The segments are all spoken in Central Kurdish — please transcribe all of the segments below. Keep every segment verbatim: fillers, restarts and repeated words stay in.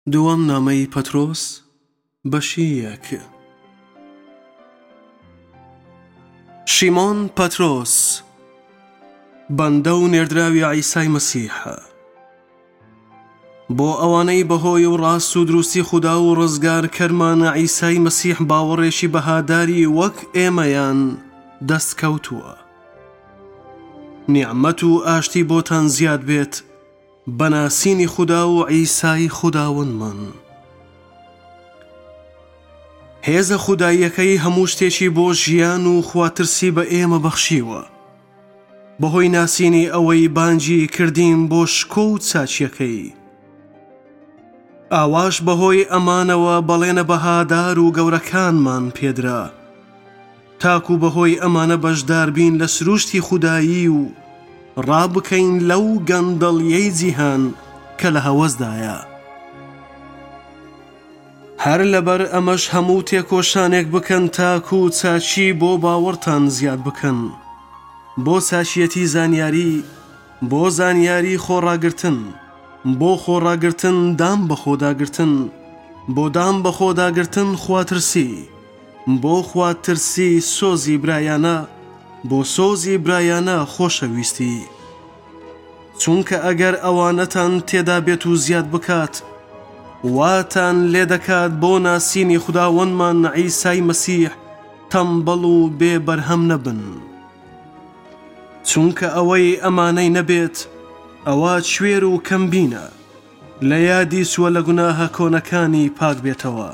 دووەم نامەی پەترۆس بەشی یەک. شیمۆن پەترۆس بەندە و نێردراوی عیسای مەسیحە، بۆ ئەوانەی بەهۆی و ڕاست و دروستی خودا و ڕزگار کەرمانە عیسای مەسیح باوەڕێشی بەهاداری وەک ئێمەیان دەستکەوتووە. نیعمەت و ئاشتی بۆتان زیاد بێت بەناسینی خودا و عیسای خوداوەندمان. هێزە خوداییەکەی هەموو شتێکی بۆ ژیان و خواترسی بە ئێمە بەخشیوە، بەهۆی ناسینی ئەوەی بانگی کردین بۆ شکۆ و چاچیەکەی. ئاواش بەهۆی ئەمانەوە بەڵێنە بەهادار و گەورەکانمان پێدرا، تاکو بەهۆی ئەمانە بەشدار بین لە سروشتی خودایی و ڕابکەین لەو گەندەڵیەی جیهان کە لە هەوەسدایە. هەر لەبەر ئەمەش هەموو تێکۆشانێک بکەن تاکو چاچی بۆ باوەڕتان زیاد بکەن، بۆ چاچیەتی زانیاری، بۆ زانیاری خۆڕاگرتن، بۆ خۆڕاگرتن دام بە خۆداگرتن، بۆ دام بە خۆداگرتن خواترسی، بۆ خواترسی سۆزی برایانە، بۆ سۆزی برایانە خۆشەویستی. چونکە ئەگەر ئەوانەتان تێدا بێت و زیاد بکات، واتان لێ دەکات بۆ ناسینی خوداوەندمان عیسای مەسیح تەمبەڵ و بێبەرهەم نەبن. چونکە ئەوەی ئەمانەی نەبێت ئەوە کوێر و کەمبینە، لە یادی سووە لە گوناهە کۆنەکانی پاک بێتەوە.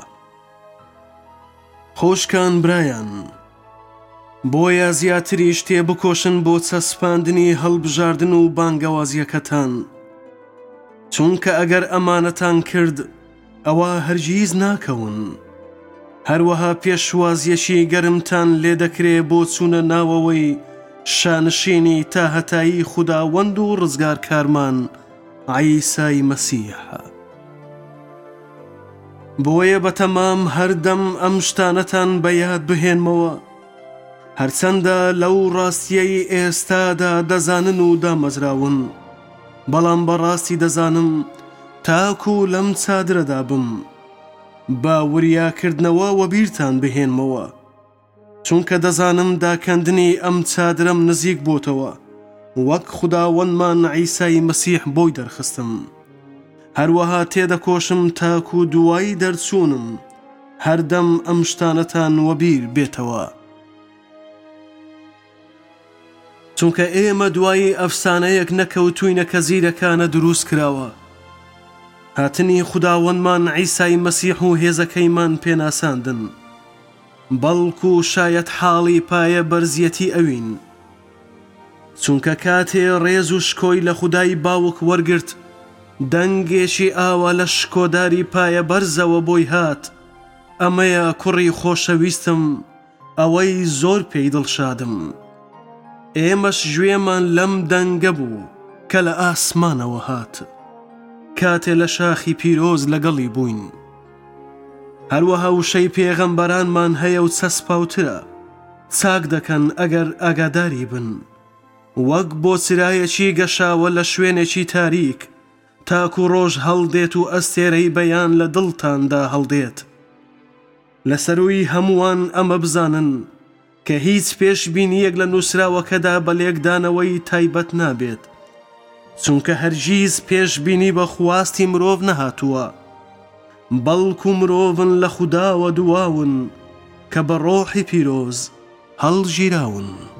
خۆشکان برایان، بۆیە زیاتریش تێ بکۆشن بۆ چەسپاندنی هەڵبژاردن و بانگەوازیەکەتان، چونکە ئەگەر ئەمانەتان کرد ئەوە هەرگیز ناکەون. هەروەها پێشوازیەکی گەرمتان لێ دەکرێ بۆ چوونە ناوەوەی شانشینی تاهەتایی خوداوەند و ڕزگارکارمان عیسای مەسیحە. بۆیە بەتەمام هەردەم ئەم شتانەتان بەیاد بهێنمەوە، هەرچەندە لەو ڕاستیەی ئێستادا دەزانن و دامەزراون، بەڵام بەڕاستی دەزانم تاکو لەم چادرەدا بم بە وریاکردنەوە وەبیرتان بهێنمەوە، چونکە دەزانم داکەندنی ئەم چادرەم نزیک بۆتەوە، وەک خوداوەندمان عیسای مەسیح بۆی دەرخستم. هەروەها تێدەکۆشم تاکو دوایی دەرچوونم هەردەم ئەم شتانەتان وەبیر بێتەوە. چونکە ئێمە دوایی ئەفسانەیەک نەکەوتوینە کە زیرەکانە دروست کراوە، هاتنی خوداوەندمان عیسای مەسیح و هێزەکەیمان پێناساندن، بەڵکو شایەت حاڵی پایە بەرزیەتی ئەوین. چونکە کاتێ ڕێز و شکۆی لە خودای باوک وەرگرت، دەنگێکی ئاوا لە شکۆداری پایە بەرزەوە بۆی هات. ئەمەیە کوڕی خۆشەویستم، ئەوەی زۆر پێی دڵشادم. ئێمەش گوێمان لەم دەنگە بوو کە لە ئاسمانەوە هات، کاتێ لە شاخی پیرۆز لەگەڵی بووین. هەروەها وشەی پێغەمبەرانمان هەیە و چەسپاوترە، چاک دەکەن ئەگەر ئاگاداری بن، وەک بۆ چرایەکی گەشاوە لە شوێنێکی تاریک، تاکو ڕۆژ هەڵدێت و ئەستێرەی بەیان لە دڵتاندا هەڵدێت. لە سەرووی هەمووان ئەمە بزانن کە هیچ پێشبینیەک لە نووسراوەکەدا بە لێکدانەوەی تایبەت نابێت، چونکە هەرگیز پێشبینی بە خواستی مرۆڤ نەهاتووە، بەڵکو مرۆڤن لە خوداوە دواون کە بە ڕۆحی پیرۆز هەڵگیراون.